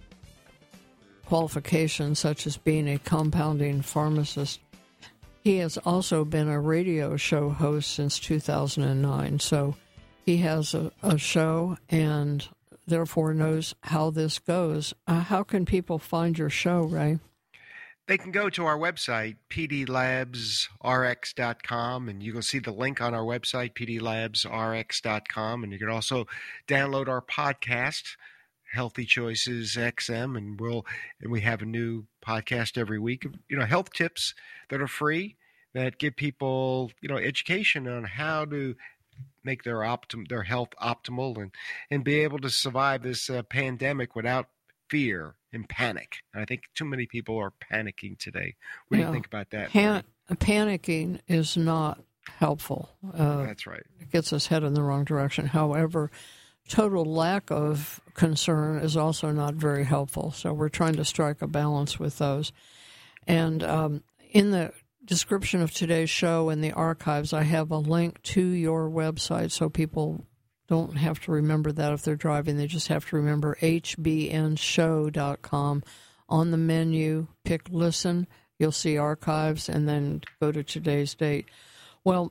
B: qualifications, such as being a compounding pharmacist, he has also been a radio show host since two thousand nine. So he has a, a show and therefore knows how this goes. Uh, how can people find your show, Ray?
J: They can go to our website, p d labs r x dot com, and you can see the link on our website, p d labs r x dot com, and you can also download our podcast, Healthy Choices X M, and we'll and we have a new podcast every week. You know, health tips that are free that give people, you know, education on how to make their optim their health optimal and and be able to survive this uh, pandemic without fear and panic. And I think too many people are panicking today. What yeah. do you think about that?
B: Pan- panicking is not helpful. Uh,
J: That's right.
B: It gets us head in the wrong direction. However, total lack of concern is also not very helpful. So we're trying to strike a balance with those. And um, in the description of today's show in the archives, I have a link to your website so people don't have to remember that if they're driving. They just have to remember H B N show dot com. On the menu, pick Listen. You'll see archives, and then go to today's date. Well,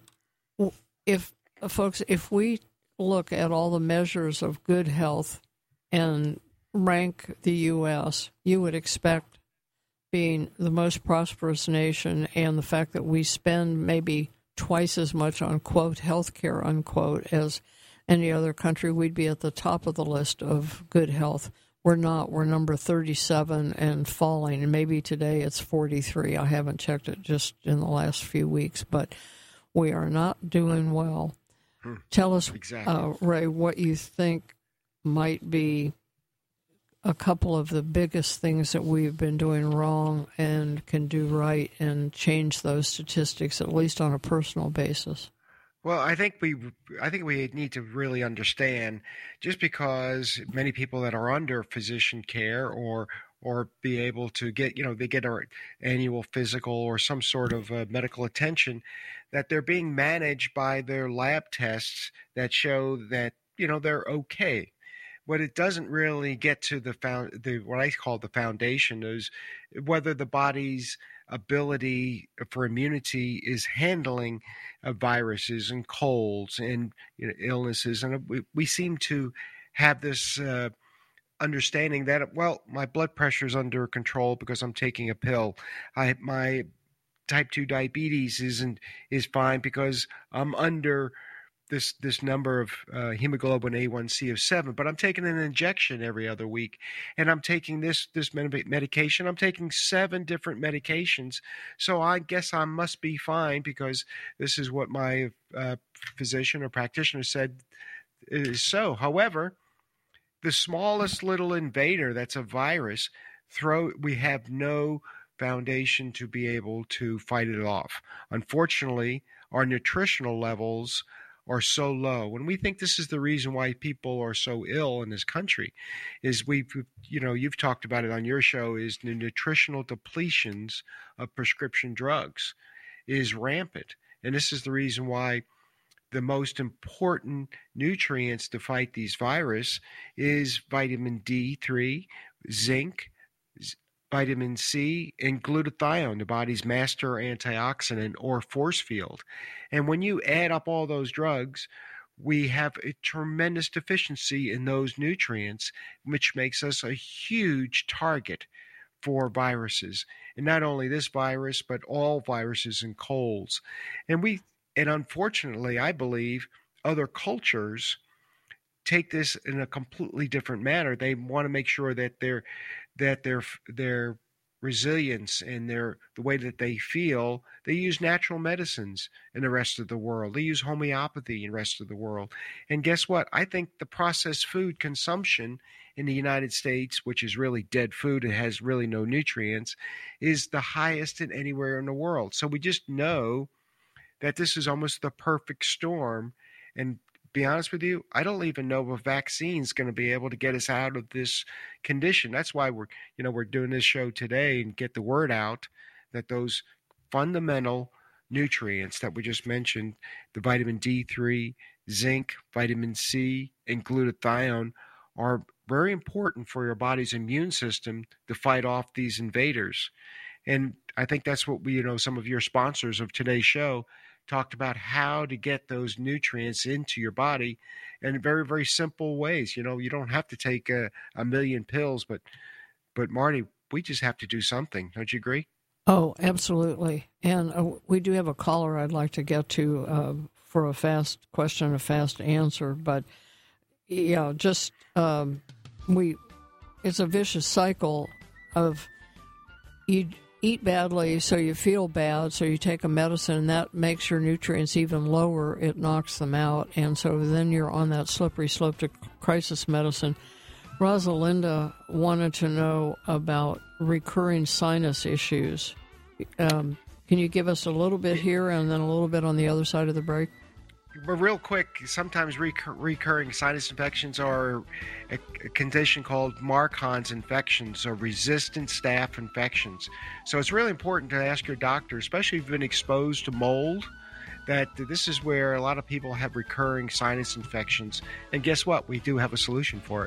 B: if folks, if we look at all the measures of good health and rank the U S, you would expect, being the most prosperous nation and the fact that we spend maybe twice as much on, quote, health care, unquote, as any other country, we'd be at the top of the list of good health. We're not. We're number thirty-seven and falling, and maybe today it's forty-three. I haven't checked it just in the last few weeks, but we are not doing well. Hmm. Tell us, exactly. uh, Ray, what you think might be a couple of the biggest things that we've been doing wrong and can do right and change those statistics, at least on a personal basis.
J: Well, I think we, I think we need to really understand, just because many people that are under physician care or or be able to get, you know, they get an annual physical or some sort of uh, medical attention, that they're being managed by their lab tests that show that, you know, they're okay. What it doesn't really get to the found, the what I call the foundation is whether the body's ability for immunity is handling uh, viruses and colds and, you know, illnesses. And we, we seem to have this uh, understanding that, well, my blood pressure is under control because I'm taking a pill. I my type two diabetes isn't is fine because I'm under this this number of uh, hemoglobin A one C of seven, but I'm taking an injection every other week, and I'm taking this this med- medication. I'm taking seven different medications, so I guess I must be fine because this is what my uh, physician or practitioner said is so. However, the smallest little invader that's a virus, throw we have no foundation to be able to fight it off. Unfortunately, our nutritional levels are so low. And we think this is the reason why people are so ill in this country is we've, you know, you've talked about it on your show, is the nutritional depletions of prescription drugs is rampant. And this is the reason why the most important nutrients to fight these viruses is vitamin D three, zinc, vitamin C, and glutathione, the body's master antioxidant or force field. And when you add up all those drugs, we have a tremendous deficiency in those nutrients, which makes us a huge target for viruses. And not only this virus, but all viruses and colds. And we, and unfortunately, I believe other cultures take this in a completely different manner. They want to make sure that they're that their their resilience and their the way that they feel, they use natural medicines in the rest of the world. They use homeopathy in the rest of the world. And guess what? I think the processed food consumption in the United States, which is really dead food and has really no nutrients, is the highest in anywhere in the world. So we just know that this is almost the perfect storm. And be honest with you, I don't even know if a vaccine is going to be able to get us out of this condition. That's why we're, you know, we're doing this show today and get the word out that those fundamental nutrients that we just mentioned, the vitamin D three, zinc, vitamin C, and glutathione, are very important for your body's immune system to fight off these invaders. And I think that's what we, you know, some of your sponsors of today's show talked about, how to get those nutrients into your body in very, very simple ways. You know, you don't have to take a, a million pills, but, but Marty, we just have to do something. Don't you agree?
B: Oh, absolutely. And uh, we do have a caller I'd like to get to uh, for a fast question, a fast answer. But, yeah, just um, we, it's a vicious cycle of you eat badly, so you feel bad, so you take a medicine, and that makes your nutrients even lower. It knocks them out, and so then you're on that slippery slope to crisis medicine. Rosalinda wanted to know about recurring sinus issues. Um, can you give us a little bit here and then a little bit on the other side of the break?
J: But real quick, sometimes recur- recurring sinus infections are a, a condition called Marfan's infections, or resistant staph infections. So it's really important to ask your doctor, especially if you've been exposed to mold, that this is where a lot of people have recurring sinus infections. And guess what? We do have a solution for it.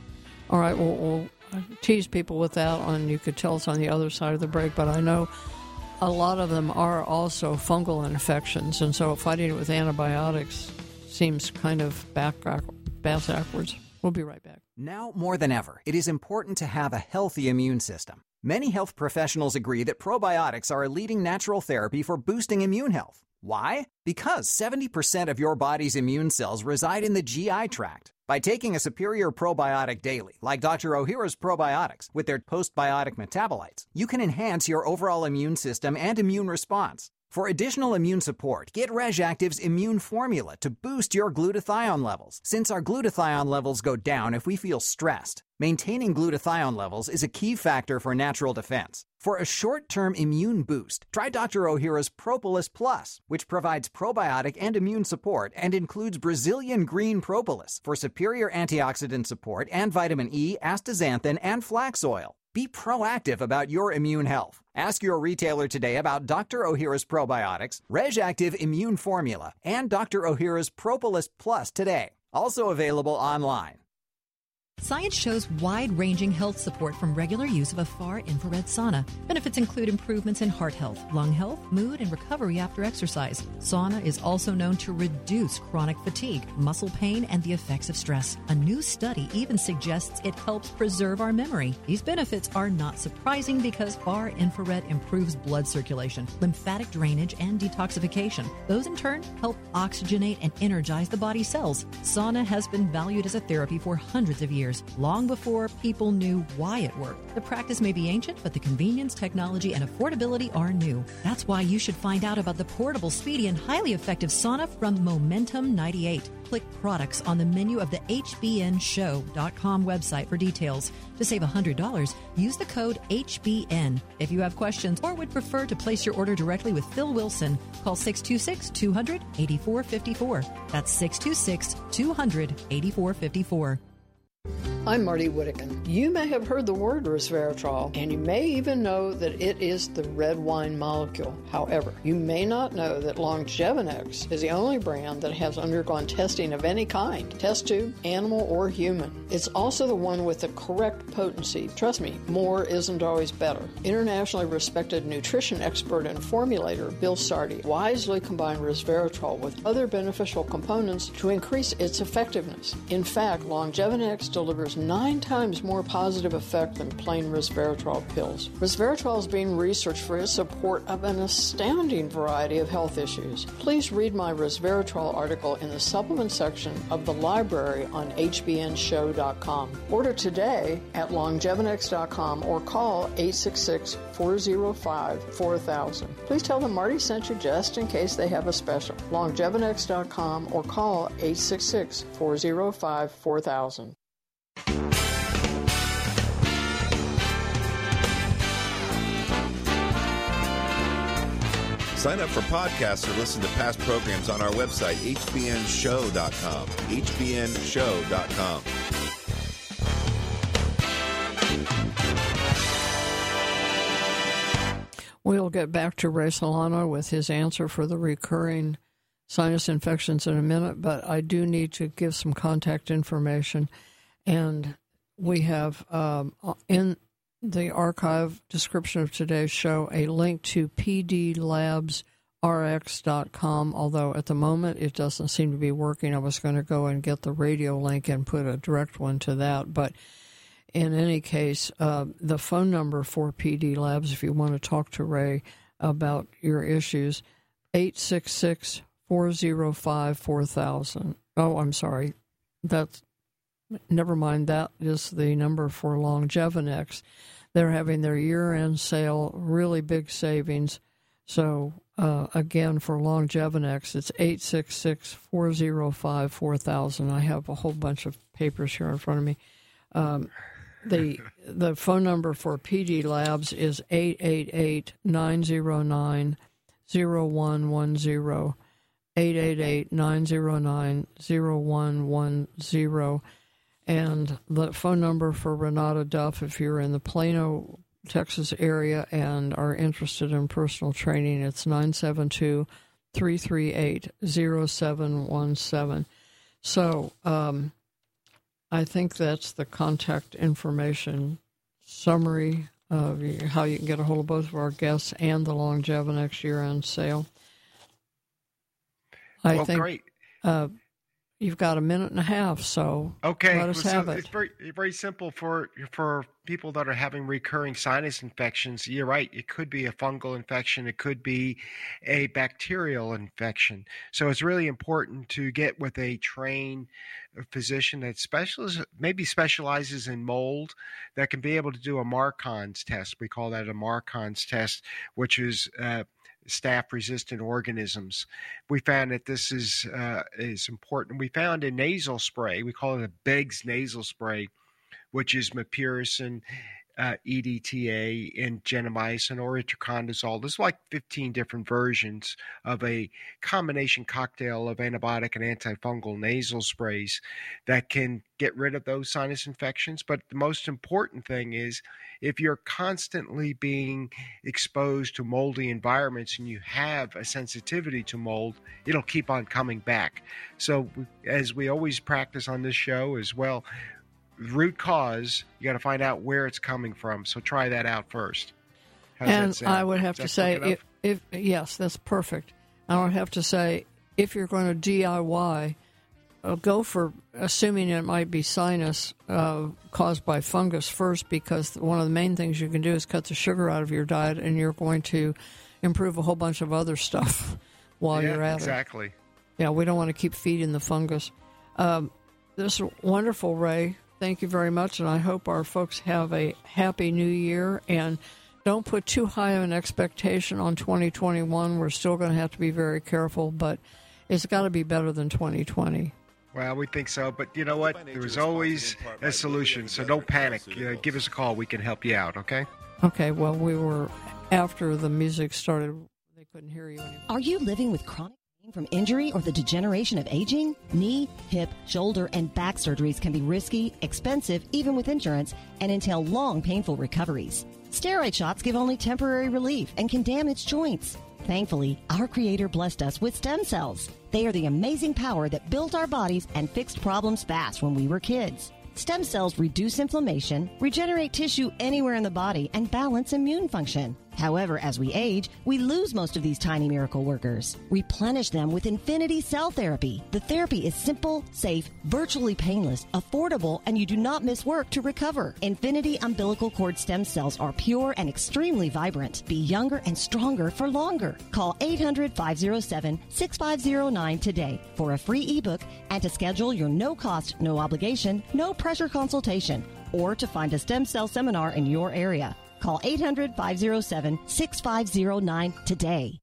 B: All right, well, we'll tease people with that, and you could tell us on the other side of the break, but I know a lot of them are also fungal infections, and so fighting it with antibiotics seems kind of back, backwards. We'll be right back.
F: Now more than ever, it is important to have a healthy immune system. Many health professionals agree that probiotics are a leading natural therapy for boosting immune health. Why? Because seventy percent of your body's immune cells reside in the G I tract. By taking a superior probiotic daily, like Doctor Ohhira's probiotics, with their postbiotic metabolites, you can enhance your overall immune system and immune response. For additional immune support, get RegActive's Immune Formula to boost your glutathione levels, since our glutathione levels go down if we feel stressed. Maintaining glutathione levels is a key factor for natural defense. For a short-term immune boost, try Doctor Ohhira's Propolis Plus, which provides probiotic and immune support and includes Brazilian green propolis for superior antioxidant support and vitamin E, astaxanthin, and flax oil. Be proactive about your immune health. Ask your retailer today about Doctor Ohhira's probiotics, RegActive Immune Formula, and Doctor Ohhira's Propolis Plus today. Also available online.
K: Science shows wide-ranging health support from regular use of a far-infrared sauna. Benefits include improvements in heart health, lung health, mood, and recovery after exercise. Sauna is also known to reduce chronic fatigue, muscle pain, and the effects of stress. A new study even suggests it helps preserve our memory. These benefits are not surprising because far-infrared improves blood circulation, lymphatic drainage, and detoxification. Those, in turn, help oxygenate and energize the body's cells. Sauna has been valued as a therapy for hundreds of years, long before people knew why it worked. The practice may be ancient, but the convenience, technology, and affordability are new. That's why you should find out about the portable, speedy, and highly effective sauna from Momentum ninety-eight. Click products on the menu of the H B N show dot com website for details. To save one hundred dollars, use the code H B N. If you have questions or would prefer to place your order directly with Phil Wilson, call six two six, two hundred, eighty-four fifty-four. That's six two six, two hundred, eighty-four fifty-four.
B: I'm Marty Whittakin. You may have heard the word resveratrol, and you may even know that it is the red wine molecule. However, you may not know that Longevinex is the only brand that has undergone testing of any kind, test tube, animal, or human. It's also the one with the correct potency. Trust me, more isn't always better. Internationally respected nutrition expert and formulator Bill Sardi wisely combined resveratrol with other beneficial components to increase its effectiveness. In fact, Longevinex delivers nine times more positive effect than plain resveratrol pills. Resveratrol is being researched for its support of an astounding variety of health issues. Please read my resveratrol article in the supplement section of the library on H B N show dot com. Order today at longevinex dot com or call eight six six, four oh five, four thousand. Please tell them Marty sent you just in case they have a special. longevinex dot com or call eight six six, four oh five, four thousand.
A: Sign up for podcasts or listen to past programs on our website, H B N show dot com. H B N show dot com.
B: We'll get back to Ray Solano with his answer for the recurring sinus infections in a minute, but I do need to give some contact information. And we have um, in the archive description of today's show a link to p d labs r x dot com, although at the moment it doesn't seem to be working. I was going to go and get the radio link and put a direct one to that, but in any case, uh, the phone number for P D Labs, if you want to talk to Ray about your issues, eight six six, four oh five, four thousand. Oh, I'm sorry. That's, never mind, that is the number for Longevinex. They're having their year-end sale, really big savings. So, uh, again, for Longevinex, it's eight six six, four oh five, four thousand. I have a whole bunch of papers here in front of me. Um, the the phone number for P D Labs is eight eight eight, nine oh nine, oh one one oh, eight eight eight, nine oh nine, oh one one oh. And the phone number for Renata Duff, if you're in the Plano, Texas area and are interested in personal training, it's nine seven two, three three eight, oh seven one seven. So um, I think that's the contact information summary of how you can get a hold of both of our guests and the Longevinex year-end sale. I
J: well,
B: think,
J: great.
B: Uh, You've got a minute and a half, so
J: okay.
B: let us
J: so
B: have it.
J: It's very, very simple for for people that are having recurring sinus infections. You're right. It could be a fungal infection. It could be a bacterial infection. So it's really important to get with a trained physician that specializes, maybe specializes in mold, that can be able to do a Marcon's test. We call that a Marcon's test, which is uh, staph-resistant organisms. We found that this is uh, is important. We found a nasal spray. We call it a Biggs nasal spray, which is mupirocin, uh, E D T A, and gentamicin or itraconazole. There's like fifteen different versions of a combination cocktail of antibiotic and antifungal nasal sprays that can get rid of those sinus infections. But the most important thing is, if you're constantly being exposed to moldy environments and you have a sensitivity to mold, it'll keep on coming back. So as we always practice on this show as well, root cause, you got to find out where it's coming from. So try that out first. How's
B: and
J: that sound?
B: I would have to say, if, if yes, that's perfect. I would have to say, if you're going to D I Y, uh, go for assuming it might be sinus uh, caused by fungus first, because one of the main things you can do is cut the sugar out of your diet, and you're going to improve a whole bunch of other stuff while
J: yeah,
B: you're at
J: exactly.
B: it. Exactly. Yeah, we don't want to keep feeding the fungus. Um, this is wonderful, Ray. Thank you very much, and I hope our folks have a happy new year, and don't put too high of an expectation on twenty twenty-one. We're still going to have to be very careful, but it's got to be better than twenty twenty.
J: Well, we think so, but you know what? There is always a solution, so don't panic. Uh, give us a call. We can help you out, okay?
B: Okay, well, we were, after the music started, they couldn't hear you anymore.
L: Are you living with chronic pain from injury or the degeneration of aging? Knee, hip, shoulder, and back surgeries can be risky, expensive, even with insurance, and entail long, painful recoveries. Steroid shots give only temporary relief and can damage joints. Thankfully, our Creator blessed us with stem cells. They are the amazing power that built our bodies and fixed problems fast when we were kids. Stem cells reduce inflammation, regenerate tissue anywhere in the body, and balance immune function. However, as we age, we lose most of these tiny miracle workers. Replenish them with Infinity Cell Therapy. The therapy is simple, safe, virtually painless, affordable, and you do not miss work to recover. Infinity umbilical cord stem cells are pure and extremely vibrant. Be younger and stronger for longer. Call eight hundred, five oh seven, six five oh nine today for a free ebook and to schedule your no-cost, no-obligation, no-pressure consultation or to find a stem cell seminar in your area. Call eight hundred, five oh seven, six five oh nine today.